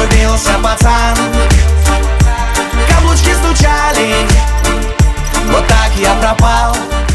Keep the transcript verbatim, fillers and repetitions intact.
влюбился пацан. Каблучки стучали, вот так я пропал.